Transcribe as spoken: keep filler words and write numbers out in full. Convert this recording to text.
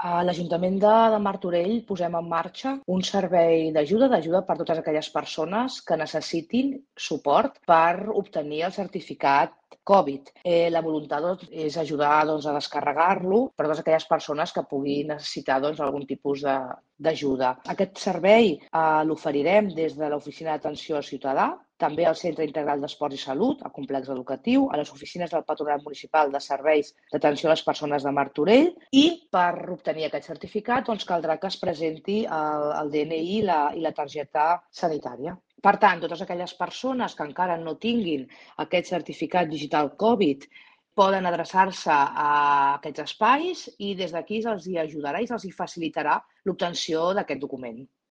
A l'Ajuntament de de Martorell posem en marxa un servei d'ajuda, d'ajuda per a totes aquelles persones que necessitin suport per obtenir el certificat Covid. Eh, la voluntat doncs, és ajudar doncs, a descarregar-lo per a totes aquelles persones que puguin necessitar doncs, algun tipus de, d'ajuda. Aquest servei eh, l'oferirem des de l'Oficina d'Atenció al Ciutadà, també al Centre Integral d'Esports i Salut, al complex educatiu, a les oficines del Patronat Municipal de Serveis d'Atenció a les Persones de Martorell i per obtenir aquest certificat doncs, caldrà que es presenti el, el D N I i la, i la targeta sanitària. Per tant, totes aquelles persones que encara no tinguin aquest certificat digital Covid poden adreçar-se a aquests espais i des d'aquí se'ls hi ajudarà i se'ls hi facilitarà l'obtenció d'aquest document.